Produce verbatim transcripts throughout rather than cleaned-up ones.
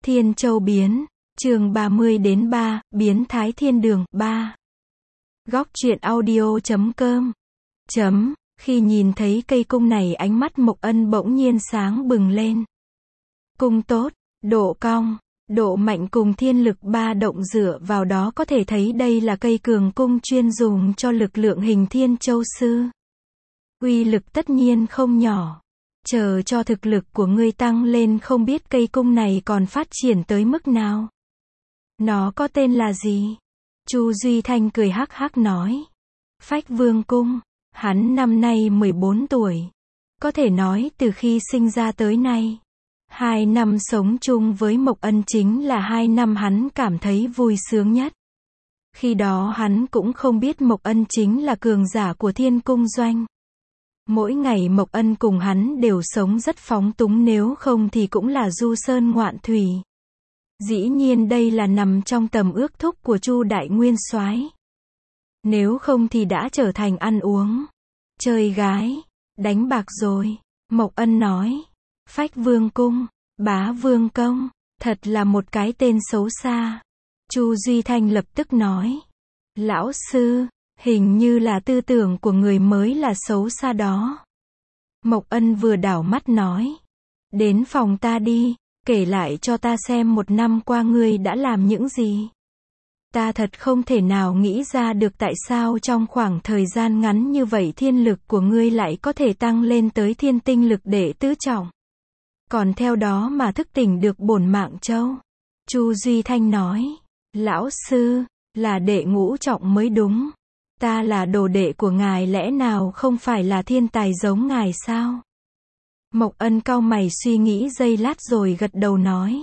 Thiên Châu biến, chương ba mươi đến ba, biến thái thiên đường, ba. Góc truyện audio chấm com. Chấm, khi nhìn thấy cây cung này ánh mắt Mộc Ân bỗng nhiên sáng bừng lên. Cung tốt, độ cong, độ mạnh cùng thiên lực ba động dựa vào đó có thể thấy đây là cây cường cung chuyên dùng cho lực lượng hình Thiên Châu sư. Uy lực tất nhiên không nhỏ. Chờ cho thực lực của ngươi tăng lên không biết cây cung này còn phát triển tới mức nào. Nó có tên là gì? Chu Duy Thanh cười hắc hắc nói. Phách Vương Cung. Hắn năm nay mười bốn tuổi. Có thể nói từ khi sinh ra tới nay. Hai năm sống chung với Mộc Ân chính là hai năm hắn cảm thấy vui sướng nhất. Khi đó hắn cũng không biết Mộc Ân chính là cường giả của Thiên Cung Doanh. Mỗi ngày Mộc Ân cùng hắn đều sống rất phóng túng, nếu không thì cũng là du sơn ngoạn thủy. Dĩ nhiên đây là nằm trong tầm ước thúc của Chu Đại Nguyên Soái. Nếu không thì đã trở thành ăn uống, chơi gái, đánh bạc rồi. Mộc Ân nói. Phách Vương Cung, Bá Vương Công, thật là một cái tên xấu xa. Chu Duy Thanh lập tức nói. Lão sư, hình như là tư tưởng của người mới là xấu xa đó. Mộc Ân vừa đảo mắt nói. Đến phòng ta đi, kể lại cho ta xem một năm qua ngươi đã làm những gì. Ta thật không thể nào nghĩ ra được tại sao trong khoảng thời gian ngắn như vậy thiên lực của ngươi lại có thể tăng lên tới thiên tinh lực đệ tứ trọng. Còn theo đó mà thức tỉnh được bổn mạng châu. Chu Duy Thanh nói. Lão sư, là đệ ngũ trọng mới đúng. Ta là đồ đệ của ngài, lẽ nào không phải là thiên tài giống ngài sao? Mộc Ân cau mày suy nghĩ giây lát rồi gật đầu nói.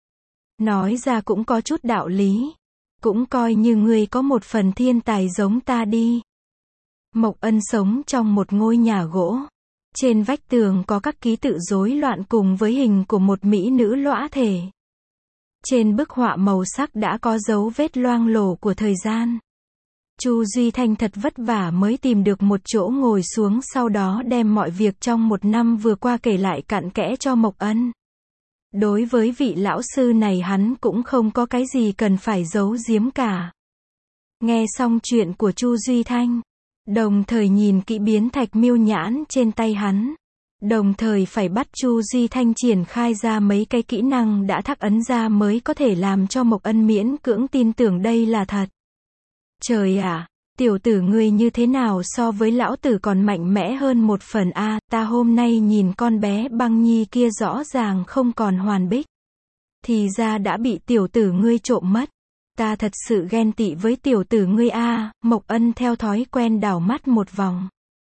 Nói ra cũng có chút đạo lý. Cũng coi như ngươi có một phần thiên tài giống ta đi. Mộc Ân sống trong một ngôi nhà gỗ. Trên vách tường có các ký tự rối loạn cùng với hình của một mỹ nữ lõa thể. Trên bức họa màu sắc đã có dấu vết loang lổ của thời gian. Chu Duy Thanh thật vất vả mới tìm được một chỗ ngồi xuống, sau đó đem mọi việc trong một năm vừa qua kể lại cặn kẽ cho Mộc Ân. Đối với vị lão sư này hắn cũng không có cái gì cần phải giấu giếm cả. Nghe xong chuyện của Chu Duy Thanh, đồng thời nhìn kỹ biến thạch miêu nhãn trên tay hắn, đồng thời phải bắt Chu Duy Thanh triển khai ra mấy cái kỹ năng đã thắc ấn ra mới có thể làm cho Mộc Ân miễn cưỡng tin tưởng đây là thật. Trời ạ, tiểu tử ngươi như thế nào so với lão tử còn mạnh mẽ hơn một phần a, ta hôm nay nhìn con bé Băng Nhi kia rõ ràng không còn hoàn bích. Thì ra đã bị tiểu tử ngươi trộm mất. Ta thật sự ghen tị với tiểu tử ngươi a. Mộc Ân theo thói quen đảo mắt một vòng.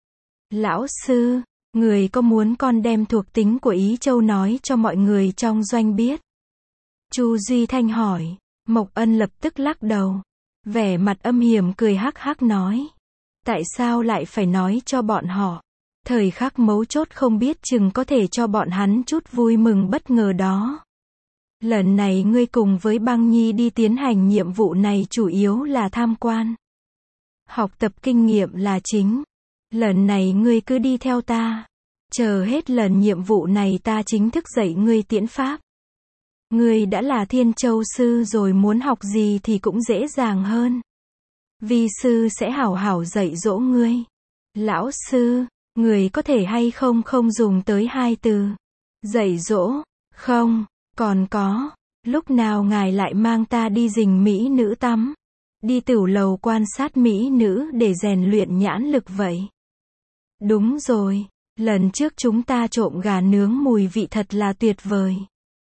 Lão sư, người có muốn con đem thuộc tính của Ý Châu nói cho mọi người trong doanh biết? Chu Duy Thanh hỏi. Mộc Ân lập tức lắc đầu. Vẻ mặt âm hiểm cười hắc hắc nói. Tại sao lại phải nói cho bọn họ? Thời khắc mấu chốt không biết chừng có thể cho bọn hắn chút vui mừng bất ngờ đó. Lần này ngươi cùng với Băng Nhi đi tiến hành nhiệm vụ này chủ yếu là tham quan. Học tập kinh nghiệm là chính. Lần này ngươi cứ đi theo ta. Chờ hết lần nhiệm vụ này ta chính thức dạy ngươi tiễn pháp. Ngươi đã là Thiên Châu sư rồi, muốn học gì thì cũng dễ dàng hơn. Vi sư sẽ hảo hảo dạy dỗ ngươi. Lão sư, người có thể hay không không dùng tới hai từ dạy dỗ? Không, còn có, lúc nào ngài lại mang ta đi rình mỹ nữ tắm, đi tửu lầu quan sát mỹ nữ để rèn luyện nhãn lực vậy? Đúng rồi, lần trước chúng ta trộm gà nướng mùi vị thật là tuyệt vời.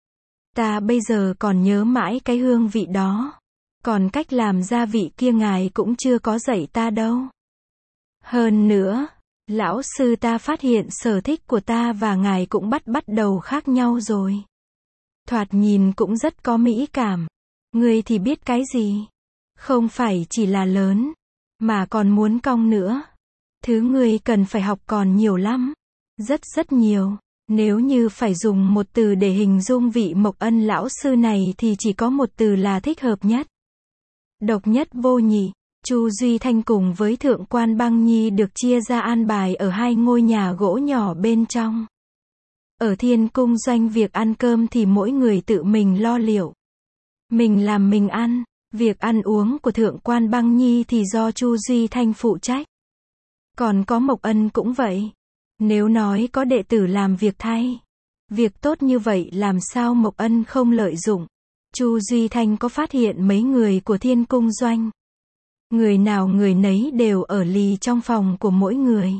Ta bây giờ còn nhớ mãi cái hương vị đó. Còn cách làm gia vị kia ngài cũng chưa có dạy ta đâu. Hơn nữa, lão sư ta phát hiện sở thích của ta và ngài cũng bắt bắt đầu khác nhau rồi. Thoạt nhìn cũng rất có mỹ cảm. Ngươi thì biết cái gì? Không phải chỉ là lớn, mà còn muốn cong nữa. Thứ ngươi cần phải học còn nhiều lắm. Rất rất nhiều. Nếu như phải dùng một từ để hình dung vị Mộc Ân lão sư này thì chỉ có một từ là thích hợp nhất. Độc nhất vô nhị. Chu Duy Thanh cùng với thượng quan Băng Nhi được chia ra an bài ở hai ngôi nhà gỗ nhỏ bên trong. Ở Thiên Cung Doanh việc ăn cơm thì mỗi người tự mình lo liệu. Mình làm mình ăn, việc ăn uống của Thượng quan Băng Nhi thì do Chu Duy Thanh phụ trách. Còn có Mộc Ân cũng vậy. Nếu nói có đệ tử làm việc thay, việc tốt như vậy làm sao Mộc Ân không lợi dụng. Chu Duy Thanh có phát hiện mấy người của Thiên Cung Doanh. Người nào người nấy đều ở lì trong phòng của mỗi người.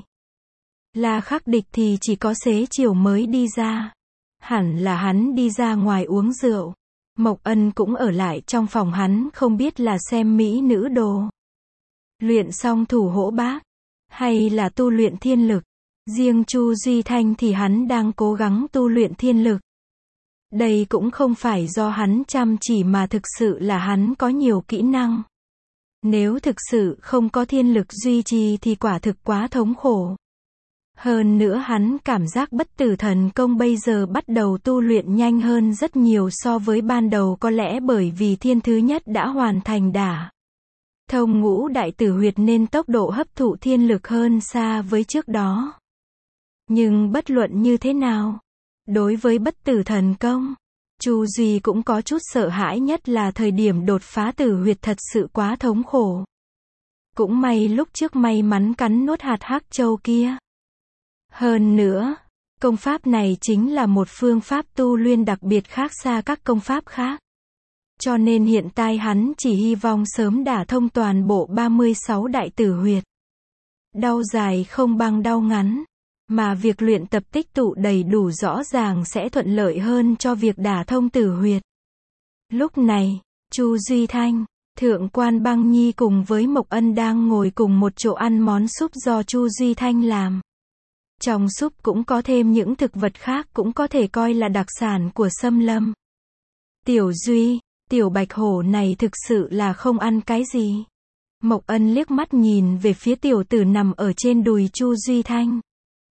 La Khắc Địch thì chỉ có xế chiều mới đi ra. Hẳn là hắn đi ra ngoài uống rượu. Mộc Ân cũng ở lại trong phòng hắn, không biết là xem mỹ nữ đồ. Luyện xong thủ hỗ bác, hay là tu luyện thiên lực. Riêng Chu Duy Thanh thì hắn đang cố gắng tu luyện thiên lực. Đây cũng không phải do hắn chăm chỉ mà thực sự là hắn có nhiều kỹ năng. Nếu thực sự không có thiên lực duy trì thì quả thực quá thống khổ. Hơn nữa hắn cảm giác bất tử thần công bây giờ bắt đầu tu luyện nhanh hơn rất nhiều so với ban đầu, có lẽ bởi vì thiên thứ nhất đã hoàn thành đả thông ngũ đại tử huyệt nên tốc độ hấp thụ thiên lực hơn xa với trước đó. Nhưng bất luận như thế nào, đối với bất tử thần công, Chu Duy cũng có chút sợ hãi, nhất là thời điểm đột phá tử huyệt thật sự quá thống khổ. Cũng may lúc trước may mắn cắn nuốt hạt hắc châu kia. Hơn nữa, công pháp này chính là một phương pháp tu luyện đặc biệt khác xa các công pháp khác. Cho nên hiện tại hắn chỉ hy vọng sớm đả thông toàn bộ ba mươi sáu đại tử huyệt. Đau dài không bằng đau ngắn, mà việc luyện tập tích tụ đầy đủ rõ ràng sẽ thuận lợi hơn cho việc đả thông tử huyệt. Lúc này, Chu Duy Thanh, Thượng quan Băng Nhi cùng với Mộc Ân đang ngồi cùng một chỗ ăn món súp do Chu Duy Thanh làm. Trong súp cũng có thêm những thực vật khác cũng có thể coi là đặc sản của Xâm Lâm. Tiểu Duy, tiểu bạch hổ này thực sự là không ăn cái gì. Mộc Ân liếc mắt nhìn về phía tiểu tử nằm ở trên đùi Chu Duy Thanh.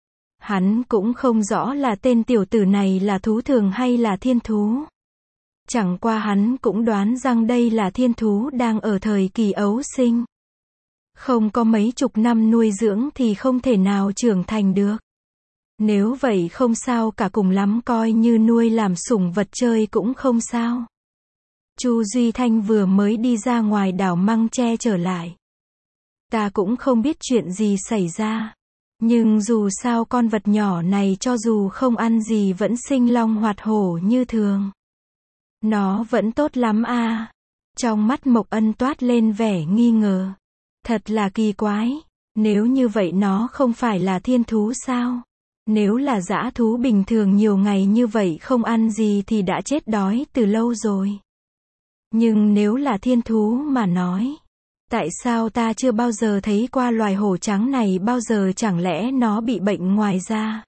Hắn cũng không rõ là tên tiểu tử này là thú thường hay là thiên thú. Chẳng qua hắn cũng đoán rằng đây là thiên thú đang ở thời kỳ ấu sinh. Không có mấy chục năm nuôi dưỡng thì không thể nào trưởng thành được. Nếu vậy không sao cả, cùng lắm coi như nuôi làm sủng vật chơi cũng không sao. Chu Duy Thanh vừa mới đi ra ngoài đảo Măng Tre trở lại. Ta cũng không biết chuyện gì xảy ra. Nhưng dù sao con vật nhỏ này cho dù không ăn gì vẫn sinh long hoạt hổ như thường. Nó vẫn tốt lắm à. Trong mắt Mộc Ân toát lên vẻ nghi ngờ. Thật là kỳ quái. Nếu như vậy nó không phải là thiên thú sao? Nếu là dã thú bình thường nhiều ngày như vậy không ăn gì thì đã chết đói từ lâu rồi. Nhưng nếu là thiên thú mà nói, tại sao ta chưa bao giờ thấy qua loài hổ trắng này bao giờ, chẳng lẽ nó bị bệnh ngoài da?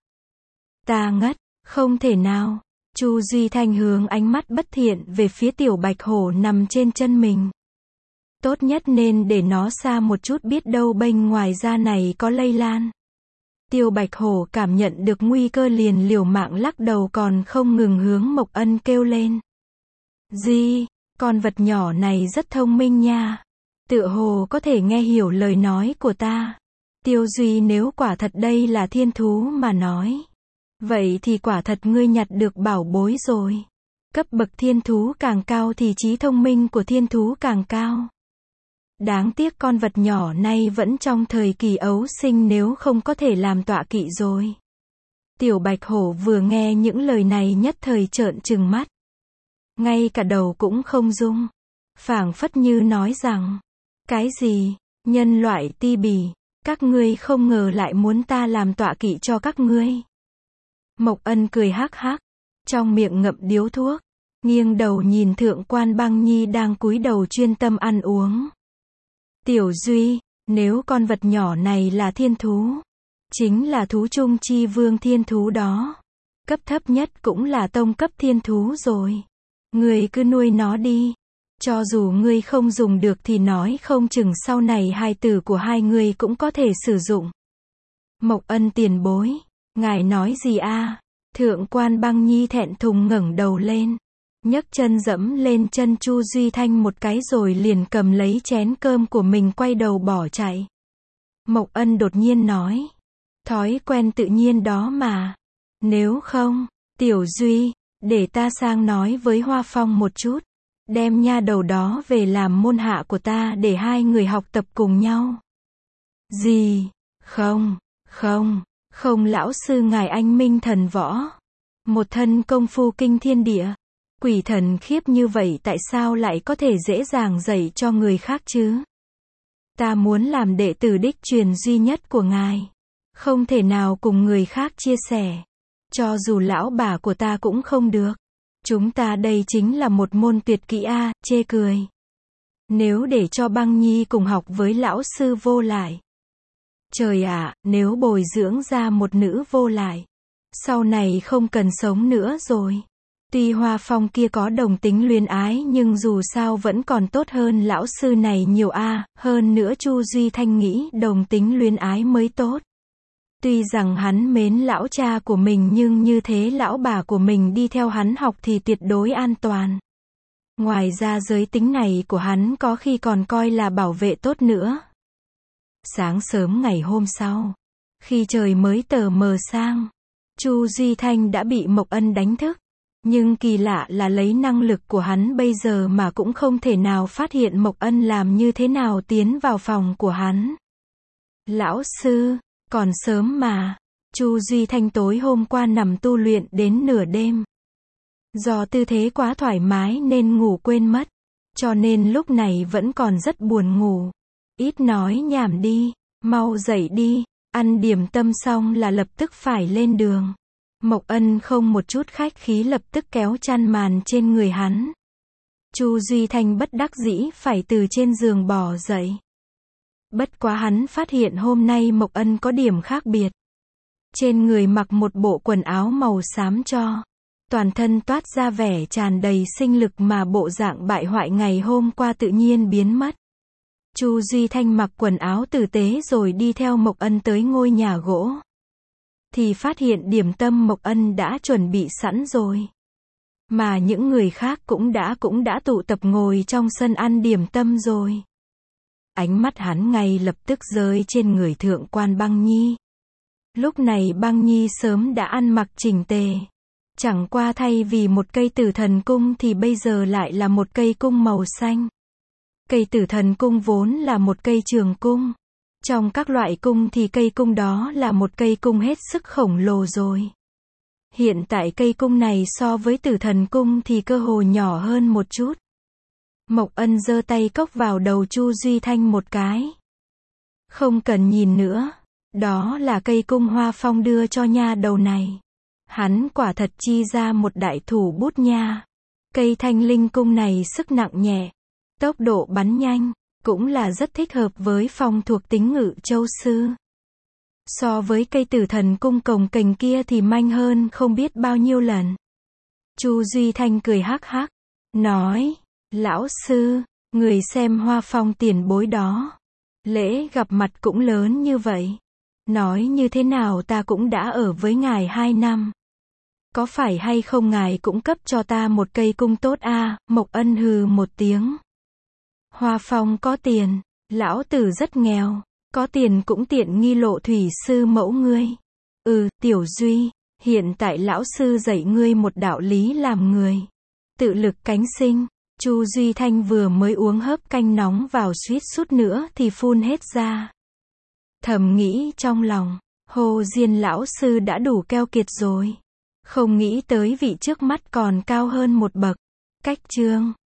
Ta ngất, không thể nào. Chu Duy Thanh hướng ánh mắt bất thiện về phía tiểu bạch hổ nằm trên chân mình. Tốt nhất nên để nó xa một chút, biết đâu bên ngoài da này có lây lan. Tiểu bạch hổ cảm nhận được nguy cơ liền liều mạng lắc đầu còn không ngừng hướng Mộc Ân kêu lên. Gì, con vật nhỏ này rất thông minh nha. Tựa hồ có thể nghe hiểu lời nói của ta. Tiêu Duy, nếu quả thật đây là thiên thú mà nói, vậy thì quả thật ngươi nhặt được bảo bối rồi. Cấp bậc thiên thú càng cao thì trí thông minh của thiên thú càng cao. Đáng tiếc con vật nhỏ này vẫn trong thời kỳ ấu sinh, nếu không có thể làm tọa kỵ rồi. Tiểu bạch hổ vừa nghe những lời này nhất thời trợn trừng mắt. Ngay cả đầu cũng không rung. Phảng phất như nói rằng, cái gì, nhân loại ti bỉ, các ngươi không ngờ lại muốn ta làm tọa kỵ cho các ngươi. Mộc Ân cười hắc hắc, trong miệng ngậm điếu thuốc, nghiêng đầu nhìn Thượng quan Băng Nhi đang cúi đầu chuyên tâm ăn uống. Tiểu Duy, nếu con vật nhỏ này là thiên thú, chính là thú trung chi vương thiên thú đó. Cấp thấp nhất cũng là tông cấp thiên thú rồi. Ngươi cứ nuôi nó đi. Cho dù ngươi không dùng được thì nói không chừng sau này hài tử của hai người cũng có thể sử dụng. Mộc Ân tiền bối, ngài nói gì a? Thượng quan Băng Nhi thẹn thùng ngẩng đầu lên, nhấc chân dẫm lên chân Chu Duy Thanh một cái rồi liền cầm lấy chén cơm của mình quay đầu bỏ chạy. Mộc Ân đột nhiên nói, thói quen tự nhiên đó mà. Nếu không, Tiểu Duy, để ta sang nói với Hoa Phong một chút. Đem nha đầu đó về làm môn hạ của ta để hai người học tập cùng nhau. Gì? Không, không, không lão sư ngài anh minh thần võ. Một thân công phu kinh thiên địa. Quỷ thần khiếp như vậy tại sao lại có thể dễ dàng dạy cho người khác chứ? Ta muốn làm đệ tử đích truyền duy nhất của ngài. Không thể nào cùng người khác chia sẻ. Cho dù lão bà của ta cũng không được. Chúng ta đây chính là một môn tuyệt kỹ a, chê cười. Nếu để cho Băng Nhi cùng học với lão sư vô lại. Trời ạ, nếu bồi dưỡng ra một nữ vô lại. Sau này không cần sống nữa rồi. Tuy Hoa Phong kia có đồng tính luyến ái nhưng dù sao vẫn còn tốt hơn lão sư này nhiều a, hơn nữa Chu Duy Thanh nghĩ đồng tính luyến ái mới tốt. Tuy rằng hắn mến lão cha của mình nhưng như thế lão bà của mình đi theo hắn học thì tuyệt đối an toàn. Ngoài ra giới tính này của hắn có khi còn coi là bảo vệ tốt nữa. Sáng sớm ngày hôm sau, khi trời mới tờ mờ sang, Chu Duy Thanh đã bị Mộc Ân đánh thức. Nhưng kỳ lạ là lấy năng lực của hắn bây giờ mà cũng không thể nào phát hiện Mộc Ân làm như thế nào tiến vào phòng của hắn. Lão sư, còn sớm mà. Chu Duy Thanh tối hôm qua nằm tu luyện đến nửa đêm. Do tư thế quá thoải mái nên ngủ quên mất. Cho nên lúc này vẫn còn rất buồn ngủ. Ít nói nhảm đi, mau dậy đi, ăn điểm tâm xong là lập tức phải lên đường. Mộc Ân không một chút khách khí lập tức kéo chăn màn trên người hắn. Chu Duy Thanh bất đắc dĩ phải từ trên giường bò dậy. Bất quá hắn phát hiện hôm nay Mộc Ân có điểm khác biệt. Trên người mặc một bộ quần áo màu xám cho. Toàn thân toát ra vẻ tràn đầy sinh lực mà bộ dạng bại hoại ngày hôm qua tự nhiên biến mất. Chu Duy Thanh mặc quần áo tử tế rồi đi theo Mộc Ân tới ngôi nhà gỗ. Thì phát hiện điểm tâm Mộc Ân đã chuẩn bị sẵn rồi. Mà những người khác cũng đã cũng đã tụ tập ngồi trong sân ăn điểm tâm rồi. Ánh mắt hắn ngay lập tức rơi trên người thượng quan Băng Nhi. Lúc này Băng Nhi sớm đã ăn mặc chỉnh tề. Chẳng qua thay vì một cây tử thần cung thì bây giờ lại là một cây cung màu xanh. Cây tử thần cung vốn là một cây trường cung. Trong các loại cung thì cây cung đó là một cây cung hết sức khổng lồ rồi. Hiện tại cây cung này so với tử thần cung thì cơ hồ nhỏ hơn một chút. Mộc Ân giơ tay cốc vào đầu Chu Duy Thanh một cái. Không cần nhìn nữa. Đó là cây cung Hoa Phong đưa cho nha đầu này. Hắn quả thật chi ra một đại thủ bút nha. Cây thanh linh cung này sức nặng nhẹ. Tốc độ bắn nhanh. Cũng là rất thích hợp với phong thuộc tính Ngự Châu Sư. So với cây tử thần cung cồng kềnh kia thì manh hơn không biết bao nhiêu lần. Chu Duy Thanh cười hắc hắc. Nói. Lão sư. Người xem Hoa Phong tiền bối đó. Lễ gặp mặt cũng lớn như vậy. Nói như thế nào ta cũng đã ở với ngài hai năm. Có phải hay không ngài cũng cấp cho ta một cây cung tốt a? À? Mộc Ân hừ một tiếng. Hoa Phong có tiền, lão tử rất nghèo, có tiền cũng tiện nghi Lộ thủy sư mẫu ngươi. Ừ, Tiểu Duy, hiện tại lão sư dạy ngươi một đạo lý làm người. Tự lực cánh sinh. Chu Duy Thanh vừa mới uống hớp canh nóng vào suýt sút nữa thì phun hết ra. Thầm nghĩ trong lòng, Hồ Diên lão sư đã đủ keo kiệt rồi. Không nghĩ tới vị trước mắt còn cao hơn một bậc. Cách chương